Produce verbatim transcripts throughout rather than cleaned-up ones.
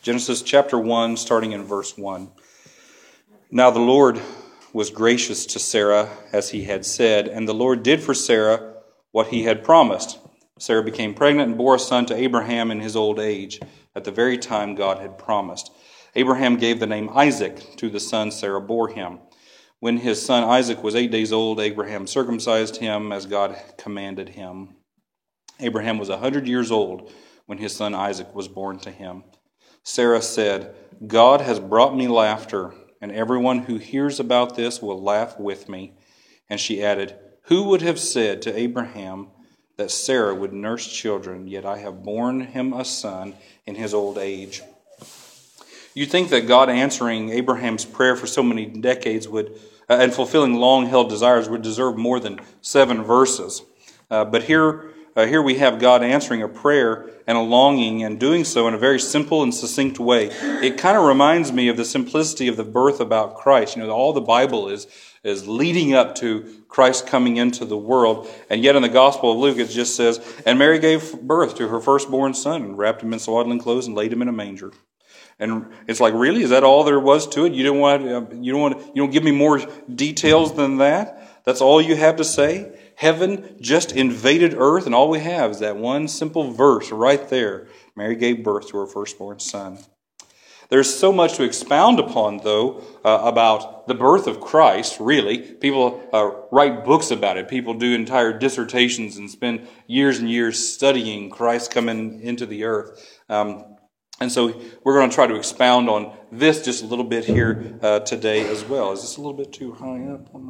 Genesis chapter one, starting in verse one. Now the Lord was gracious to Sarah, as he had said, and the Lord did for Sarah what he had promised. Sarah became pregnant and bore a son to Abraham in his old age, at the very time God had promised. Abraham gave the name Isaac to the son Sarah bore him. When his son Isaac was eight days old, Abraham circumcised him as God commanded him. Abraham was a hundred years old when his son Isaac was born to him. Sarah said, God has brought me laughter, and everyone who hears about this will laugh with me. And she added, who would have said to Abraham that Sarah would nurse children, yet I have borne him a son in his old age. You'd think that God answering Abraham's prayer for so many decades would, uh, and fulfilling long-held desires would deserve more than seven verses. Uh, but here, uh, here we have God answering a prayer and a longing, and doing so in a very simple and succinct way. It kind of reminds me of the simplicity of the birth about Christ. You know, all the Bible is is leading up to Christ coming into the world, and yet in the Gospel of Luke it just says, and Mary gave birth to her firstborn son, and wrapped him in swaddling clothes and laid him in a manger. And it's like, really, is that all there was to it? You don't want, you don't want, you don't give me more details than that? That's all you have to say? Heaven just invaded earth, and all we have is that one simple verse right there. Mary gave birth to her firstborn son. There's so much to expound upon, though, uh, about the birth of Christ, really. People uh, write books about it. People do entire dissertations and spend years and years studying Christ coming into the earth. Um, and so we're going to try to expound on this just a little bit here uh, today as well. Is this a little bit too high up on me?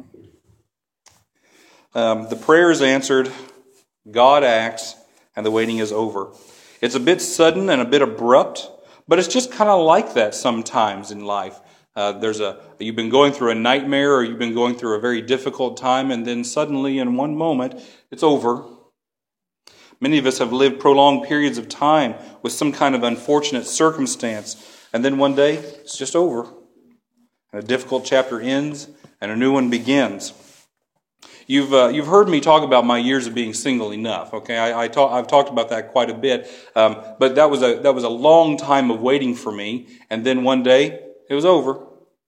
Um, the prayer is answered, God acts, and the waiting is over. It's a bit sudden and a bit abrupt, but it's just kind of like that sometimes in life. Uh, there's a you've been going through a nightmare, or you've been going through a very difficult time, and then suddenly in one moment, it's over. Many of us have lived prolonged periods of time with some kind of unfortunate circumstance, and then one day, it's just over. And a difficult chapter ends, and a new one begins. You've uh, you've heard me talk about my years of being single enough. Okay, I, I talk, I've talked about that quite a bit, um, but that was a that was a long time of waiting for me, and then one day it was over.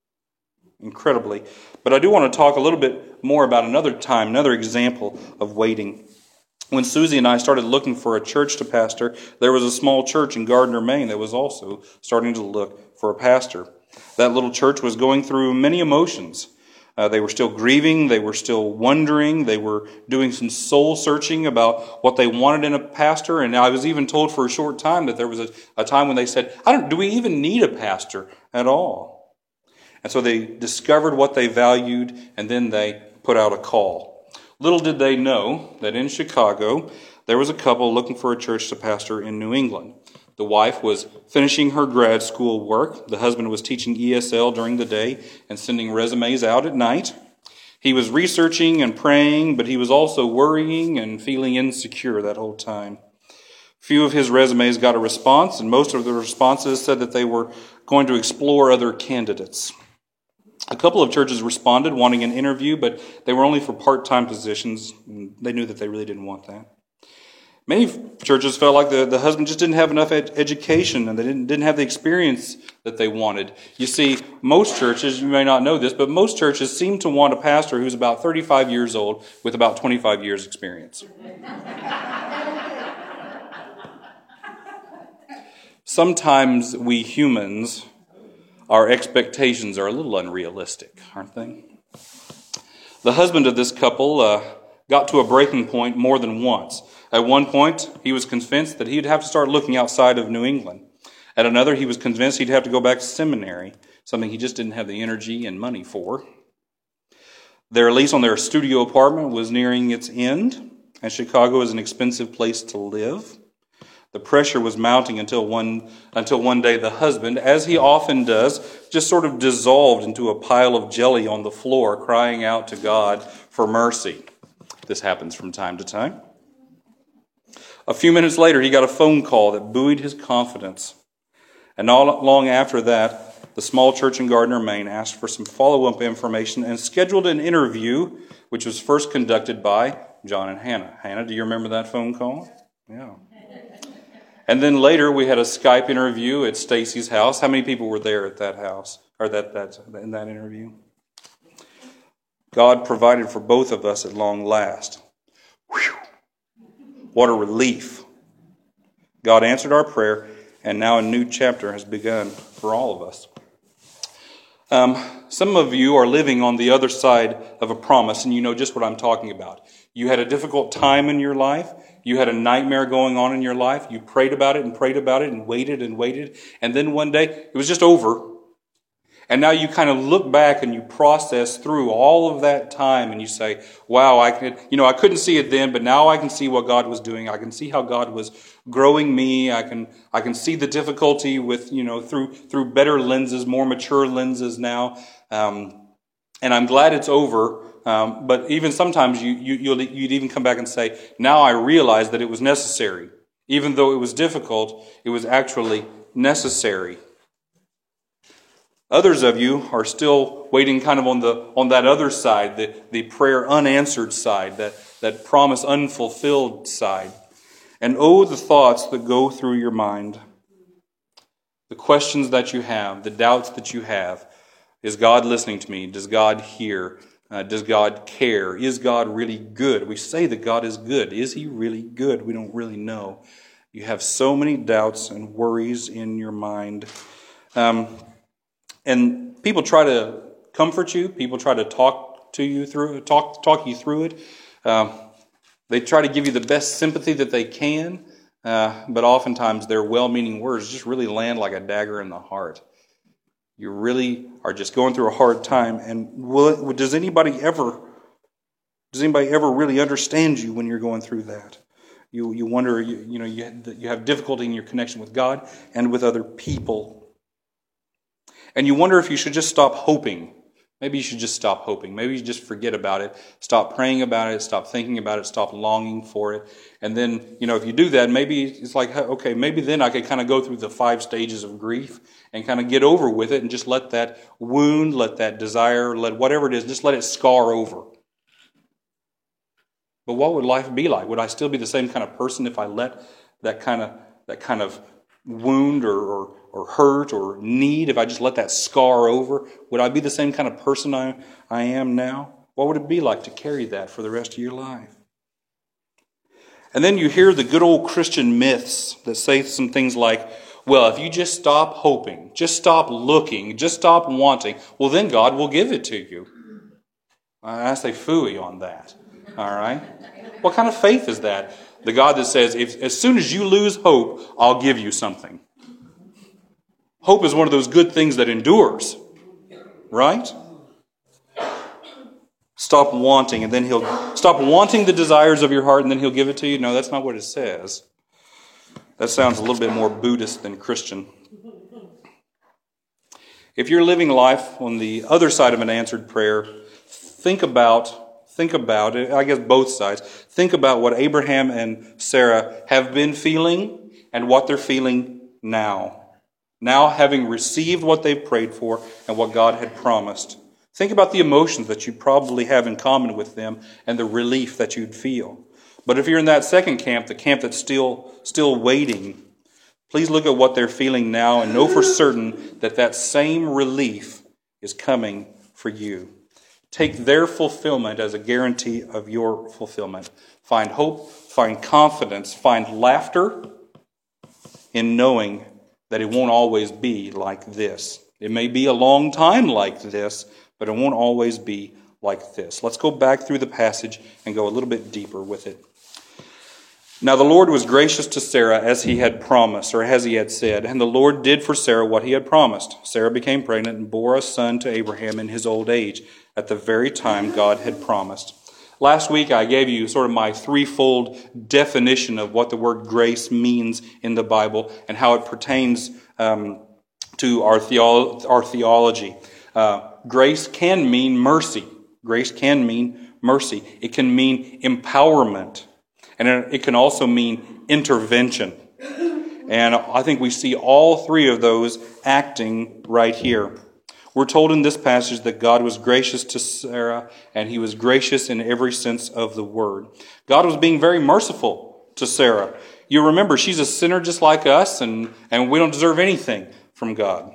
Incredibly, but I do want to talk a little bit more about another time, another example of waiting. When Susie and I started looking for a church to pastor, there was a small church in Gardner, Maine, that was also starting to look for a pastor. That little church was going through many emotions. Uh, they were still grieving, they were still wondering, they were doing some soul searching about what they wanted in a pastor, and I was even told for a short time that there was a, a time when they said, I don't, do we even need a pastor at all? And so they discovered what they valued, and then they put out a call. Little did they know that in Chicago, there was a couple looking for a church to pastor in New England. The wife was finishing her grad school work. The husband was teaching E S L during the day and sending resumes out at night. He was researching and praying, but he was also worrying and feeling insecure that whole time. Few of his resumes got a response, and most of the responses said that they were going to explore other candidates. A couple of churches responded wanting an interview, but they were only for part-time positions, and they knew that they really didn't want that. Many churches felt like the, the husband just didn't have enough ed- education and they didn't, didn't have the experience that they wanted. You see, most churches, you may not know this, but most churches seem to want a pastor who's about thirty-five years old with about twenty-five years experience. Sometimes we humans, our expectations are a little unrealistic, aren't they? The husband of this couple uh, got to a breaking point more than once. At one point, he was convinced that he'd have to start looking outside of New England. At another, he was convinced he'd have to go back to seminary, something he just didn't have the energy and money for. Their lease on their studio apartment was nearing its end, and Chicago is an expensive place to live. The pressure was mounting until one until one day the husband, as he often does, just sort of dissolved into a pile of jelly on the floor, crying out to God for mercy. This happens from time to time. A few minutes later, he got a phone call that buoyed his confidence. And not long after that, the small church in Gardner, Maine, asked for some follow-up information and scheduled an interview, which was first conducted by John and Hannah. Hannah, do you remember that phone call? Yeah. And then later we had a Skype interview at Stacy's house. How many people were there at that house, or that, that in that interview? God provided for both of us at long last. Whew. What a relief. God answered our prayer, and now a new chapter has begun for all of us. Um, some of you are living on the other side of a promise, and you know just what I'm talking about. You had a difficult time in your life. You had a nightmare going on in your life. You prayed about it and prayed about it and waited and waited. And then one day, it was just over. And now you kind of look back and you process through all of that time and you say, wow, I could, you know, I couldn't see it then, but now I can see what God was doing. I can see how God was growing me. I can, I can see the difficulty with, you know, through, through better lenses, more mature lenses now. Um, and I'm glad it's over. Um, but even sometimes you, you, you'll, you'd even come back and say, now I realize that it was necessary. Even though it was difficult, it was actually necessary. Others of you are still waiting kind of on the on that other side, the, the prayer unanswered side, that, that promise unfulfilled side. And oh, the thoughts that go through your mind, the questions that you have, the doubts that you have. Is God listening to me? Does God hear? Uh, does God care? Is God really good? We say that God is good. Is He really good? We don't really know. You have so many doubts and worries in your mind. Um, and people try to comfort you. People try to talk to you through talk talk you through it. Um, they try to give you the best sympathy that they can, uh, but oftentimes their well-meaning words just really land like a dagger in the heart. You really are just going through a hard time, and will, does anybody ever does anybody ever really understand you when you're going through that? You you wonder, you, you know, you you have difficulty in your connection with God and with other people. And you wonder if you should just stop hoping. Maybe you should just stop hoping. Maybe you just forget about it. Stop praying about it. Stop thinking about it. Stop longing for it. And then, you know, if you do that, maybe it's like, okay, maybe then I could kind of go through the five stages of grief and kind of get over with it and just let that wound, let that desire, let whatever it is, just let it scar over. But what would life be like? Would I still be the same kind of person if I let that kind of that kind of wound or, or or hurt or need, if I just let that scar over? Would I be the same kind of person I, I am now? What would it be like to carry that for the rest of your life? And then you hear the good old Christian myths that say some things like, well, if you just stop hoping, just stop looking, just stop wanting, well, then God will give it to you. I say phooey on that. All right? What kind of faith is that? The God that says, if, as soon as you lose hope, I'll give you something. Hope is one of those good things that endures, right? Stop wanting, and then he'll stop wanting the desires of your heart, and then he'll give it to you. No, that's not what it says. That sounds a little bit more Buddhist than Christian. If you're living life on the other side of an answered prayer, think about, think about it. I guess both sides. Think about what Abraham and Sarah have been feeling and what they're feeling now. Now, having received what they've prayed for and what God had promised, think about the emotions that you probably have in common with them and the relief that you'd feel. But if you're in that second camp, the camp that's still still waiting, please look at what they're feeling now and know for certain that that same relief is coming for you. Take their fulfillment as a guarantee of your fulfillment. Find hope, find confidence, find laughter in knowing that it won't always be like this. It may be a long time like this, but it won't always be like this. Let's go back through the passage and go a little bit deeper with it. Now the Lord was gracious to Sarah as he had promised, or as he had said, and the Lord did for Sarah what he had promised. Sarah became pregnant and bore a son to Abraham in his old age, at the very time God had promised. Last week I gave you sort of my threefold definition of what the word grace means in the Bible and how it pertains um, to our, theolo- our theology. Uh, grace can mean mercy. Grace can mean mercy. It can mean empowerment. And it can also mean intervention. And I think we see all three of those acting right here. We're told in this passage that God was gracious to Sarah, and he was gracious in every sense of the word. God was being very merciful to Sarah. You remember, she's a sinner just like us, and, and we don't deserve anything from God.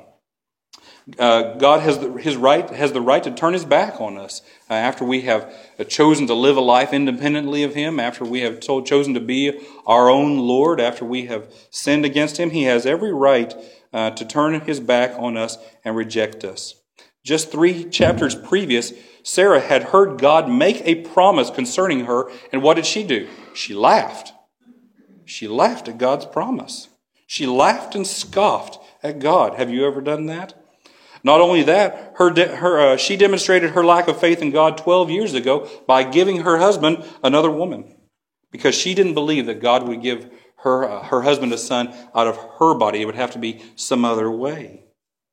Uh, God has the, his right has the right to turn his back on us uh, after we have uh, chosen to live a life independently of him, after we have told, chosen to be our own Lord, after we have sinned against him. He has every right uh, to turn his back on us and reject us. Just three chapters previous, Sarah had heard God make a promise concerning her, and what did she do? She laughed. She laughed at God's promise. She laughed and scoffed at God. Have you ever done that? Not only that, her, de- her, uh, she demonstrated her lack of faith in God twelve years ago by giving her husband another woman, because she didn't believe that God would give her, uh, her husband a son out of her body. It would have to be some other way.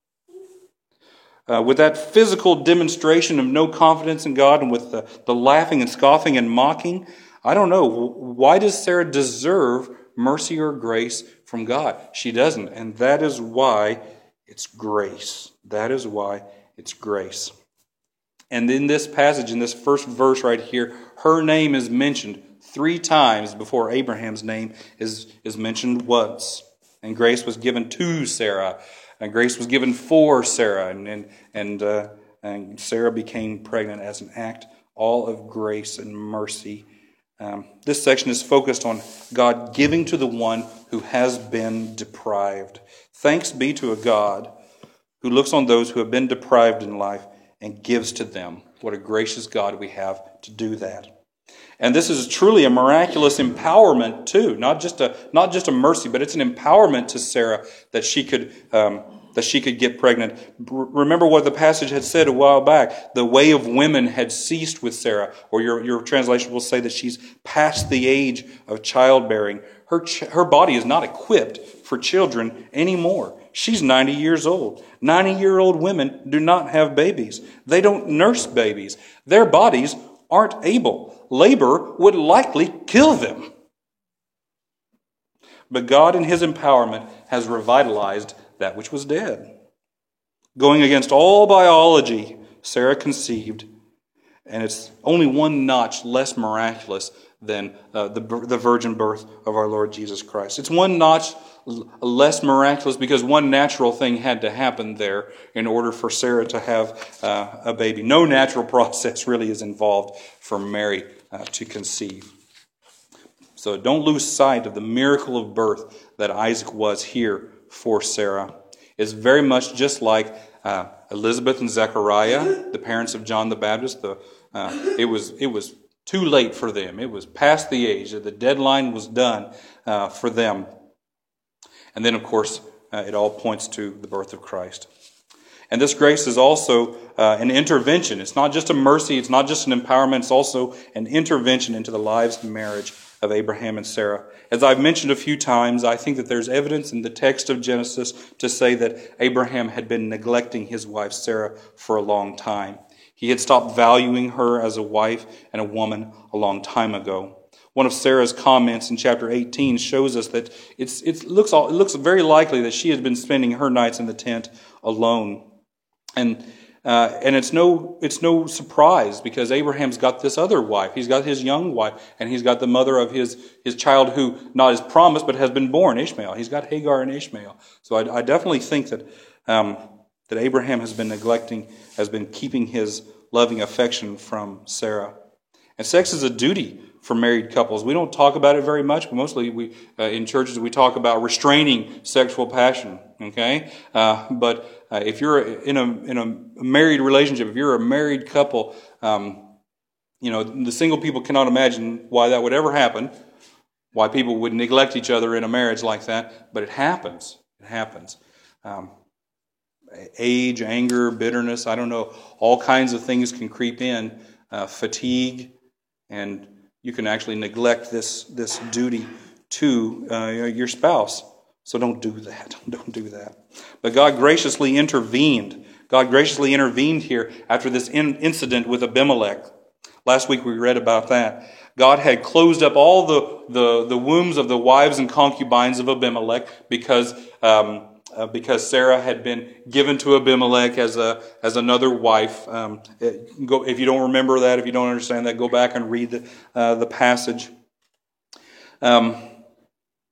Uh, with that physical demonstration of no confidence in God, and with the, the laughing and scoffing and mocking, I don't know, why does Sarah deserve mercy or grace from God? She doesn't, and that is why it's grace. That is why it's grace. And in this passage, in this first verse right here, her name is mentioned three times before Abraham's name is, is mentioned once. And grace was given to Sarah. And grace was given for Sarah. And, and, and, uh, and Sarah became pregnant as an act all of grace and mercy. Um, this section is focused on God giving to the one who has been deprived. Thanks be to a God who looks on those who have been deprived in life and gives to them. What a gracious God we have to do that. And this is truly a miraculous empowerment too, not just a not just a mercy, but it's an empowerment to Sarah that she could um, that she could get pregnant. Remember what the passage had said a while back: the way of women had ceased with Sarah, or your your translation will say that she's past the age of childbearing. Her ch- her body is not equipped for children anymore. She's ninety years old. ninety-year-old women do not have babies. They don't nurse babies. Their bodies aren't able. Labor would likely kill them. But God in his empowerment has revitalized that which was dead. Going against all biology, Sarah conceived, and it's only one notch less miraculous than uh, the, the virgin birth of our Lord Jesus Christ. It's one notch less miraculous because one natural thing had to happen there in order for Sarah to have uh, a baby. No natural process really is involved for Mary uh, to conceive. So don't lose sight of the miracle of birth that Isaac was here for Sarah. It's very much just like uh, Elizabeth and Zechariah, the parents of John the Baptist. The, uh, it was it was too late for them. It was past the age. The deadline was done uh, for them. And then, of course, uh, it all points to the birth of Christ. And this grace is also uh, an intervention. It's not just a mercy. It's not just an empowerment. It's also an intervention into the lives and marriage of Abraham and Sarah. As I've mentioned a few times, I think that there's evidence in the text of Genesis to say that Abraham had been neglecting his wife Sarah for a long time. He had stopped valuing her as a wife and a woman a long time ago. One of Sarah's comments in chapter eighteen shows us that it's, it, looks, it looks very likely that she had been spending her nights in the tent alone. And uh, and it's no it's no surprise because Abraham's got this other wife. He's got his young wife, and he's got the mother of his, his child who not is promised but has been born, Ishmael. He's got Hagar and Ishmael. So I, I definitely think that um, that Abraham has been neglecting, has been keeping his loving affection from Sarah. And sex is a duty for married couples. We don't talk about it very much, but mostly we uh, in churches we talk about restraining sexual passion. Okay, uh, but uh, if you're in a in a married relationship, if you're a married couple, um, you know the single people cannot imagine why that would ever happen. Why people would neglect each other in a marriage like that, but it happens. It happens. Um, age, anger, bitterness, I don't know, all kinds of things can creep in. Uh, fatigue, and you can actually neglect this this duty to uh, your spouse. So don't do that. Don't do that. But God graciously intervened. God graciously intervened here after this in- incident with Abimelech. Last week we read about that. God had closed up all the, the, the wombs of the wives and concubines of Abimelech because um, uh, because Sarah had been given to Abimelech as a as another wife. Um, it, go, if you don't remember that, if you don't understand that, go back and read the, uh, the passage. Um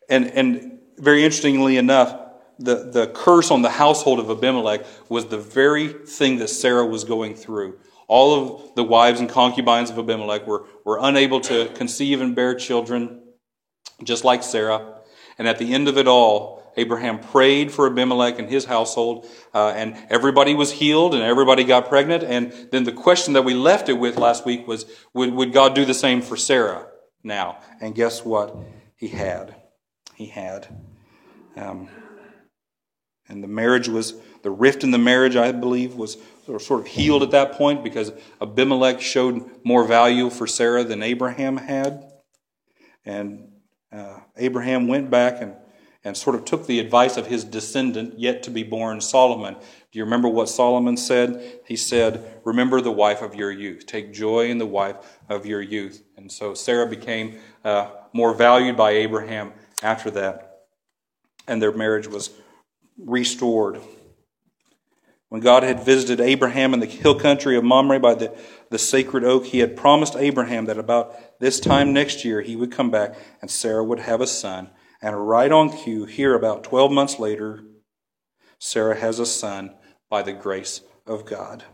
And and very interestingly enough, the, the curse on the household of Abimelech was the very thing that Sarah was going through. All of the wives and concubines of Abimelech were, were unable to conceive and bear children, just like Sarah. And at the end of it all, Abraham prayed for Abimelech and his household, uh, and everybody was healed and everybody got pregnant. And then the question that we left it with last week was, would, would God do the same for Sarah now? And guess what? He had. He had. Um, and the marriage was, the rift in the marriage, I believe, was sort of healed at that point because Abimelech showed more value for Sarah than Abraham had. And uh, Abraham went back and, and sort of took the advice of his descendant, yet to be born, Solomon. Do you remember what Solomon said? He said, remember the wife of your youth. Take joy in the wife of your youth. And so Sarah became uh, more valued by Abraham after that. And their marriage was restored. When God had visited Abraham in the hill country of Mamre by the, the sacred oak, he had promised Abraham that about this time next year he would come back and Sarah would have a son. And right on cue, here about twelve months later, Sarah has a son by the grace of God.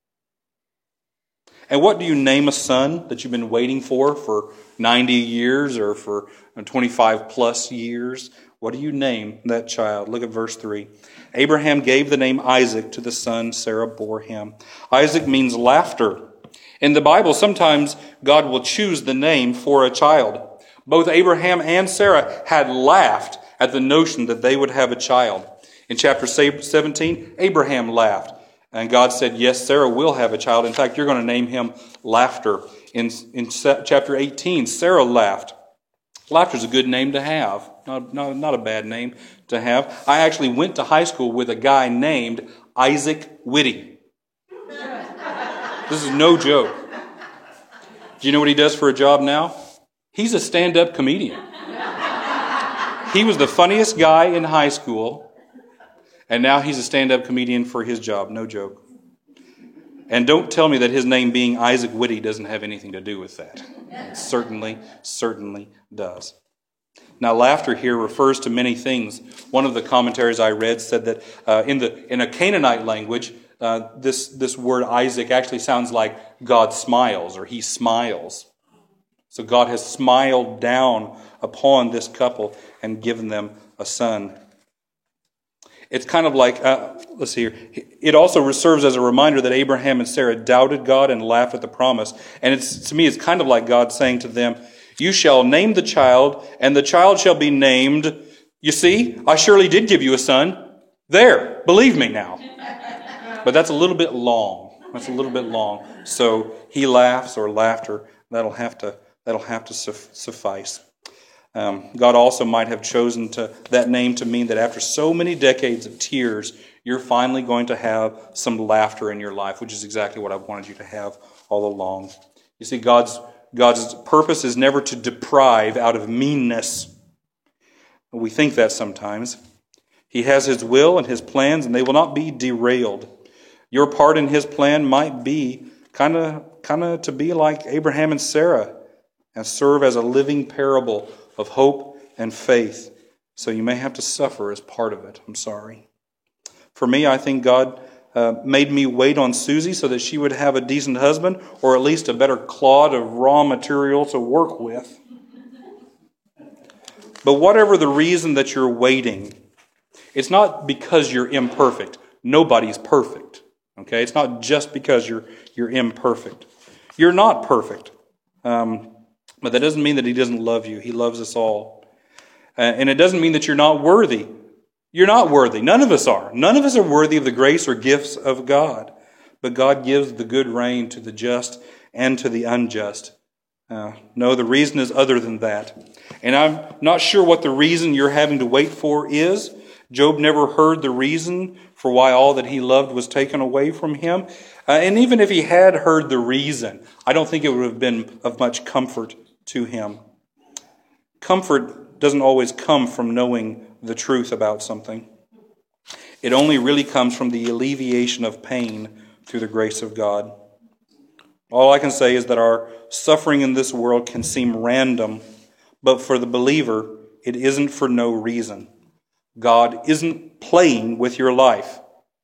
And what do you name a son that you've been waiting for for ninety years or for twenty-five plus years? What do you name that child? Look at verse three. Abraham gave the name Isaac to the son Sarah bore him. Isaac means laughter. In the Bible, sometimes God will choose the name for a child. Both Abraham and Sarah had laughed at the notion that they would have a child. In chapter seventeen, Abraham laughed. And God said, yes, Sarah will have a child. In fact, you're going to name him Laughter. In, in chapter eighteen, Sarah laughed. Laughter is a good name to have. Not, not, not a bad name to have. I actually went to high school with a guy named Isaac Whitty. This is no joke. Do you know what he does for a job now? He's a stand-up comedian. He was the funniest guy in high school, and now he's a stand-up comedian for his job. No joke. And don't tell me that his name being Isaac Whitty doesn't have anything to do with that. It certainly, certainly does. Now, laughter here refers to many things. One of the commentaries I read said that uh, in the in a Canaanite language, uh, this, this word Isaac actually sounds like God smiles, or he smiles. So God has smiled down upon this couple and given them a son. It's kind of like, uh, let's see here. It also serves as a reminder that Abraham and Sarah doubted God and laughed at the promise. And it's to me, it's kind of like God saying to them, you shall name the child, and the child shall be named, you see, I surely did give you a son. There, believe me now. But that's a little bit long. That's a little bit long. So he laughs or laughter. That'll have to, that'll have to suffice. Um, God also might have chosen to, that name to mean that after so many decades of tears, you're finally going to have some laughter in your life, which is exactly what I wanted you to have all along. You see, God's God's purpose is never to deprive out of meanness. We think that sometimes. He has His will and His plans, and they will not be derailed. Your part in His plan might be kind of kind of to be like Abraham and Sarah and serve as a living parable of hope and faith. So you may have to suffer as part of it. I'm sorry. For me, I think God uh, made me wait on Susie so that she would have a decent husband, or at least a better clod of raw material to work with. But whatever the reason that you're waiting, it's not because you're imperfect. Nobody's perfect. Okay? It's not just because you're you're imperfect. You're not perfect. Um, but that doesn't mean that He doesn't love you. He loves us all. Uh, and it doesn't mean that you're not worthy. You're not worthy. None of us are. None of us are worthy of the grace or gifts of God. But God gives the good rain to the just and to the unjust. Uh, no, the reason is other than that. And I'm not sure what the reason you're having to wait for is. Job never heard the reason for why all that he loved was taken away from him. Uh, and even if he had heard the reason, I don't think it would have been of much comfort to him. Comfort doesn't always come from knowing the truth about something. It only really comes from the alleviation of pain through the grace of God. All I can say is that our suffering in this world can seem random, but for the believer, it isn't for no reason. God isn't playing with your life.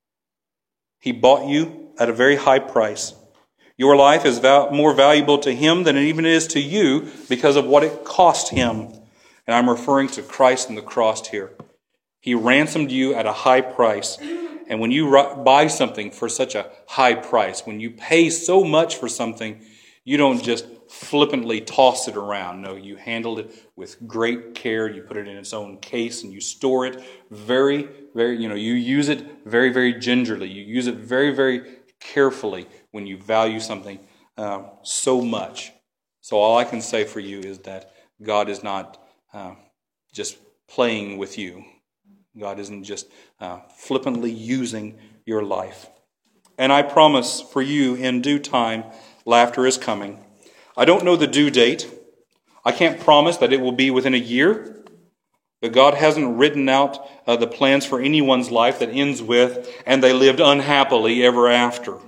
He bought you at a very high price. Your life is val- more valuable to Him than it even is to you because of what it cost Him. And I'm referring to Christ and the cross here. He ransomed you at a high price. And when you buy something for such a high price, when you pay so much for something, you don't just flippantly toss it around. No, you handle it with great care. You put it in its own case and you store it very, very, you know, you use it very, very gingerly. You use it very, very carefully when you value something uh, so much. So all I can say for you is that God is not uh, just playing with you. God isn't just uh, flippantly using your life. And I promise for you, in due time, laughter is coming. I don't know the due date. I can't promise that it will be within a year. But God hasn't written out uh, the plans for anyone's life that ends with, and they lived unhappily ever after.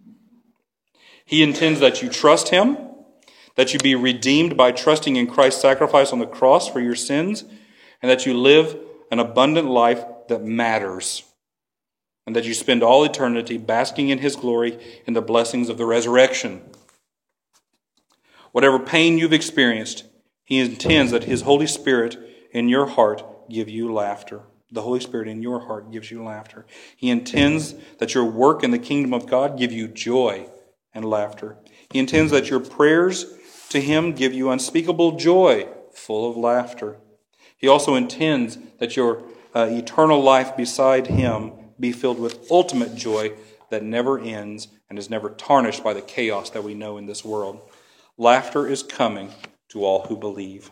He intends that you trust Him, that you be redeemed by trusting in Christ's sacrifice on the cross for your sins, and that you live an abundant life that matters, and that you spend all eternity basking in His glory in the blessings of the resurrection. Whatever pain you've experienced, He intends that His Holy Spirit in your heart give you laughter. The Holy Spirit in your heart gives you laughter. He intends that your work in the kingdom of God give you joy and laughter. He intends that your prayers to Him give you unspeakable joy, full of laughter. He also intends that your uh, eternal life beside Him be filled with ultimate joy that never ends and is never tarnished by the chaos that we know in this world. Laughter is coming to all who believe.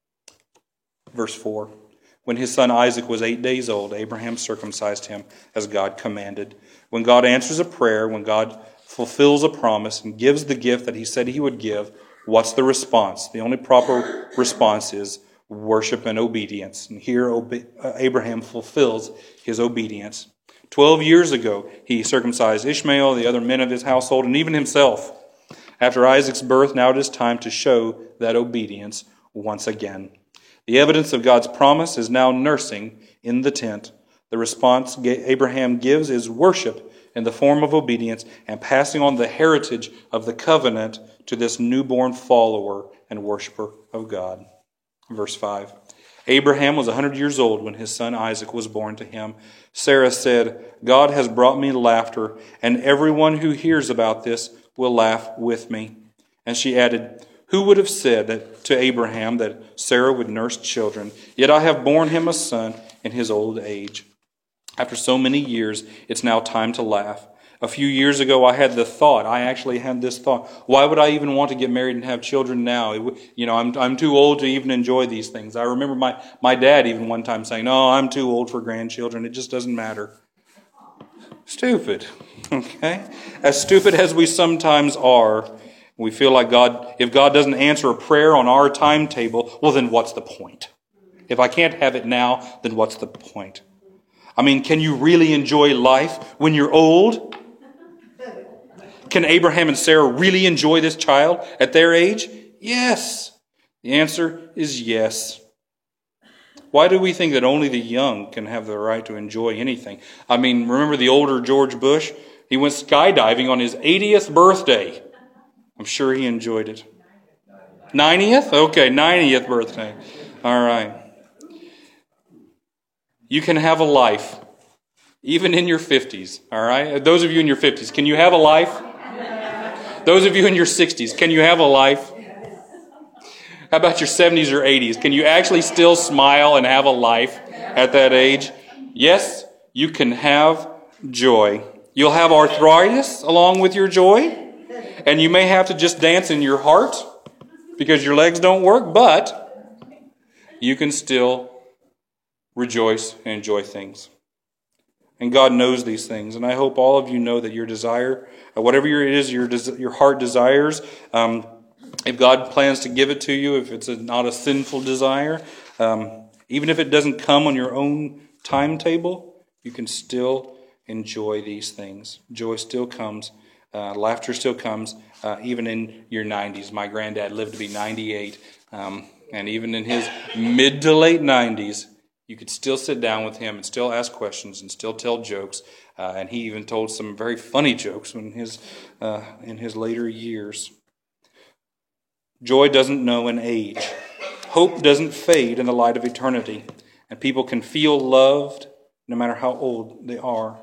Verse four. When his son Isaac was eight days old, Abraham circumcised him as God commanded. When God answers a prayer, when God fulfills a promise and gives the gift that He said He would give, what's the response? The only proper response is worship and obedience. And here Abraham fulfills his obedience. Twelve years ago, he circumcised Ishmael, the other men of his household, and even himself. After Isaac's birth, now it is time to show that obedience once again. The evidence of God's promise is now nursing in the tent. The response Abraham gives is worship in the form of obedience and passing on the heritage of the covenant to this newborn follower and worshiper of God. Verse five. Abraham was one hundred years old when his son Isaac was born to him. Sarah said, God has brought me laughter, and everyone who hears about this will laugh with me. And she added, who would have said that to Abraham that Sarah would nurse children? Yet I have borne him a son in his old age. After so many years, it's now time to laugh. A few years ago, I had the thought, I actually had this thought, why would I even want to get married and have children now? It, you know, I'm I'm too old to even enjoy these things. I remember my, my dad even one time saying, no, I'm too old for grandchildren. It just doesn't matter. Stupid, okay? As stupid as we sometimes are, we feel like God, if God doesn't answer a prayer on our timetable, well, then what's the point? If I can't have it now, then what's the point? I mean, can you really enjoy life when you're old? Can Abraham and Sarah really enjoy this child at their age? Yes. The answer is yes. Why do we think that only the young can have the right to enjoy anything? I mean, remember the older George Bush? He went skydiving on his eightieth birthday. I'm sure he enjoyed it. ninetieth? Okay, ninetieth birthday. All right. You can have a life, even in your fifties, all right? Those of you in your fifties, can you have a life? Those of you in your sixties, can you have a life? How about your seventies or eighties? Can you actually still smile and have a life at that age? Yes, you can have joy. You'll have arthritis along with your joy, and you may have to just dance in your heart because your legs don't work, but you can still rejoice and enjoy things. And God knows these things. And I hope all of you know that your desire, whatever it is your your heart desires, um, if God plans to give it to you, if it's a, not a sinful desire, um, even if it doesn't come on your own timetable, you can still enjoy these things. Joy still comes. Uh, laughter still comes, uh, even in your nineties. My granddad lived to be ninety-eight. Um, And even in his mid to late nineties, you could still sit down with him and still ask questions and still tell jokes. Uh, and he even told some very funny jokes in his, uh, in his later years. Joy doesn't know an age. Hope doesn't fade in the light of eternity. And people can feel loved no matter how old they are.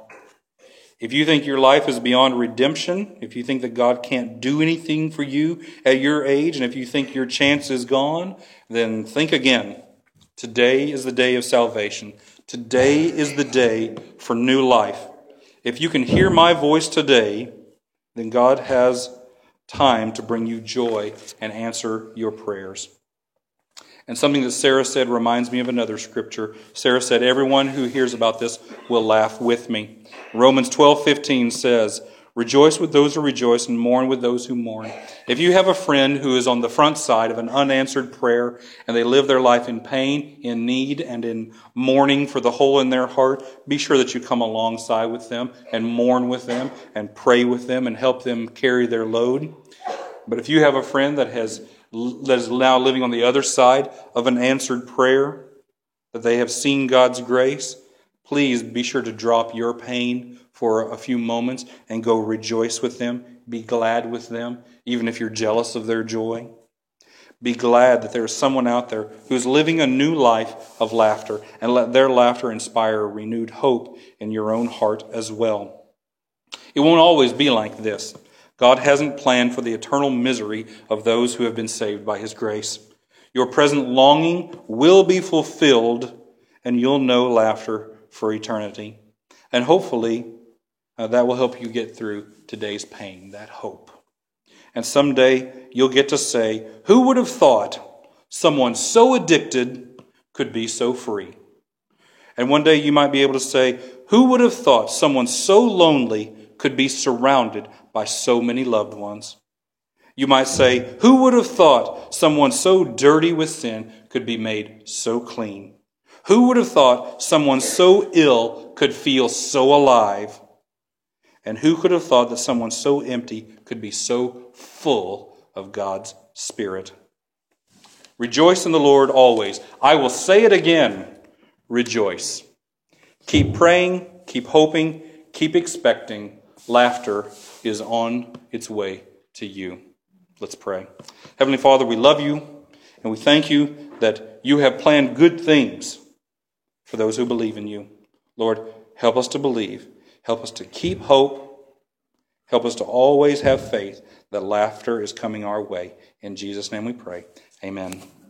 If you think your life is beyond redemption, if you think that God can't do anything for you at your age, and if you think your chance is gone, then think again. Today is the day of salvation. Today is the day for new life. If you can hear my voice today, then God has time to bring you joy and answer your prayers. And something that Sarah said reminds me of another scripture. Sarah said, everyone who hears about this will laugh with me. Romans twelve fifteen says, rejoice with those who rejoice and mourn with those who mourn. If you have a friend who is on the front side of an unanswered prayer and they live their life in pain, in need, and in mourning for the hole in their heart, be sure that you come alongside with them and mourn with them and pray with them and help them carry their load. But if you have a friend that has that is now living on the other side of an answered prayer, that they have seen God's grace, please be sure to drop your pain for a few moments and go rejoice with them. Be glad with them, even if you're jealous of their joy. Be glad that there is someone out there who is living a new life of laughter, and let their laughter inspire renewed hope in your own heart as well. It won't always be like this. God hasn't planned for the eternal misery of those who have been saved by his grace. Your present longing will be fulfilled, and you'll know laughter for eternity. And hopefully, uh, that will help you get through today's pain, that hope. And someday, you'll get to say, who would have thought someone so addicted could be so free? And one day you might be able to say, who would have thought someone so lonely could be surrounded by so many loved ones? You might say, who would have thought someone so dirty with sin could be made so clean? Who would have thought someone so ill could feel so alive? And who could have thought that someone so empty could be so full of God's Spirit? Rejoice in the Lord always. I will say it again, rejoice. Keep praying, keep hoping, keep expecting. Laughter is on its way to you. Let's pray. Heavenly Father, we love you, and we thank you that you have planned good things for those who believe in you. Lord, help us to believe. Help us to keep hope. Help us to always have faith that laughter is coming our way. In Jesus' name we pray. Amen.